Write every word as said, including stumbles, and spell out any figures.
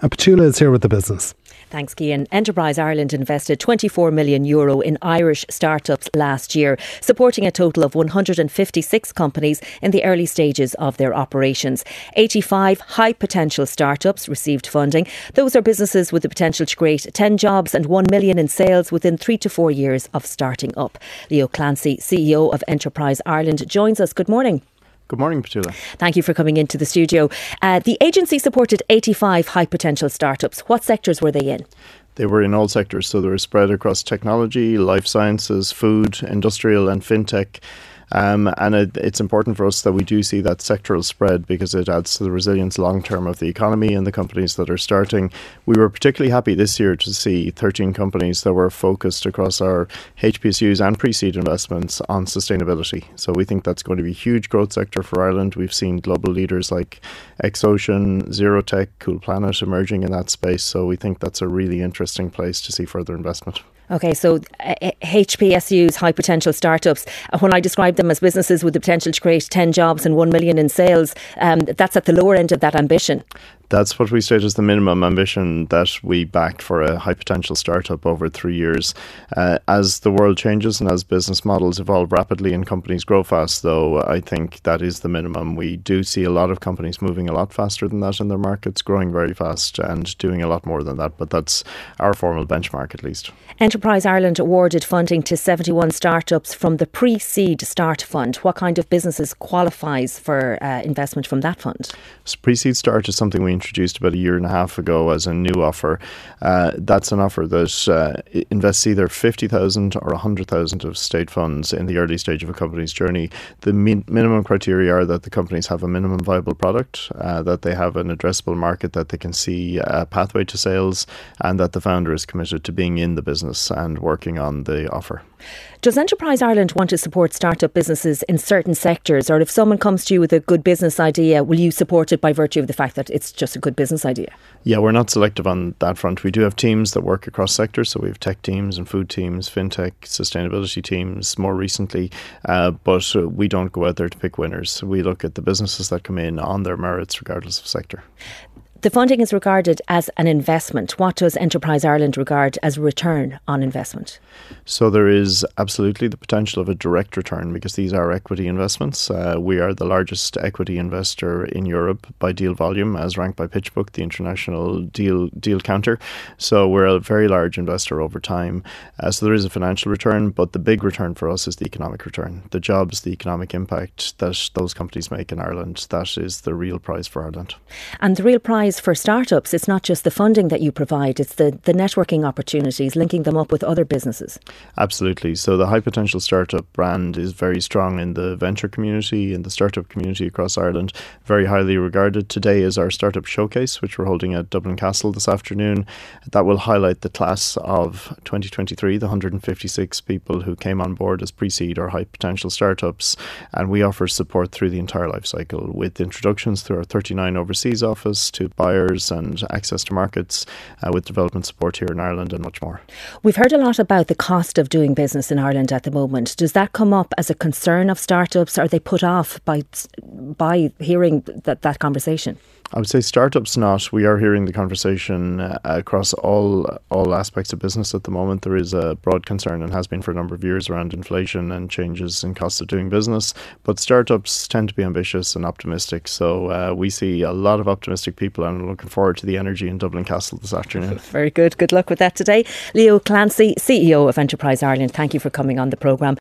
And Petula is here with the business. Thanks, Cian. Enterprise Ireland invested twenty-four million euro in Irish startups last year, supporting a total of one hundred fifty-six companies in the early stages of their operations. eighty-five high potential startups received funding. Those are businesses with the potential to create ten jobs and one million in sales within three to four years of starting up. Leo Clancy, C E O of Enterprise Ireland, joins us. Good morning. Good morning, Petula. Thank you for coming into the studio. Uh, the agency supported eighty-five high potential startups. What sectors were they in? They were in all sectors, so they were spread across technology, life sciences, food, industrial and fintech. Um, and it, it's important for us that we do see that sectoral spread because it adds to the resilience long term of the economy and the companies that are starting. We were particularly happy this year to see thirteen companies that were focused across our H P S Us and pre-seed investments on sustainability. So we think that's going to be a huge growth sector for Ireland. We've seen global leaders like Exocean, Zerotech, Cool Planet emerging in that space. So we think that's a really interesting place to see further investment. Okay, so uh, H P S Us, high potential startups, uh, when I describe them as businesses with the potential to create ten jobs and one million in sales, um, that's at the lower end of that ambition. That's what we state as the minimum ambition that we backed for a high potential startup over three years. Uh, as the world changes and as business models evolve rapidly and companies grow fast, though, I think that is the minimum. We do see a lot of companies moving a lot faster than that in their markets, growing very fast and doing a lot more than that. But that's our formal benchmark, at least. Enterprise Ireland awarded funding to seventy-one startups from the Pre-Seed Start Fund. What kind of businesses qualifies for uh, investment from that fund? So Pre-Seed Start is something we introduced about a year and a half ago as a new offer. Uh, that's an offer that uh, invests either fifty thousand or one hundred thousand of state funds in the early stage of a company's journey. The min- minimum criteria are that the companies have a minimum viable product, uh, that they have an addressable market, that they can see a pathway to sales, and that the founder is committed to being in the business and working on the offer. Does Enterprise Ireland want to support startup businesses in certain sectors, or if someone comes to you with a good business idea, will you support it by virtue of the fact that it's just a good business idea? Yeah, we're not selective on that front. We do have teams that work across sectors, so we have tech teams and food teams, fintech, sustainability teams more recently, uh, but uh, we don't go out there to pick winners. We look at the businesses that come in on their merits regardless of sector. The funding is regarded as an investment. What does Enterprise Ireland regard as return on investment? So there is absolutely the potential of a direct return because these are equity investments. Uh, we are the largest equity investor in Europe by deal volume, as ranked by PitchBook, the international deal deal counter. So we're a very large investor over time. Uh, so there is a financial return, but the big return for us is the economic return. The jobs, the economic impact that those companies make in Ireland, that is the real prize for Ireland. And the real prize for startups, it's not just the funding that you provide, it's the, the networking opportunities, linking them up with other businesses. Absolutely. So the High Potential Startup brand is very strong in the venture community, in the startup community across Ireland, very highly regarded. Today is our Startup Showcase, which we're holding at Dublin Castle this afternoon. That will highlight the class of twenty twenty-three, the one hundred fifty-six people who came on board as pre-seed or high potential startups. And we offer support through the entire life cycle with introductions through our thirty-nine overseas office to buyers and access to markets, uh, with development support here in Ireland and much more. We've heard a lot about the cost of doing business in Ireland at the moment. Does that come up as a concern of startups? Are they put off by by hearing that, that conversation? I would say startups not. We are hearing the conversation uh, across all all aspects of business at the moment. There is a broad concern and has been for a number of years around inflation and changes in cost of doing business. But startups tend to be ambitious and optimistic. So uh, we see a lot of optimistic people and I'm looking forward to the energy in Dublin Castle this afternoon. Very good. Good luck with that today. Leo Clancy, C E O of Enterprise Ireland, thank you for coming on the programme.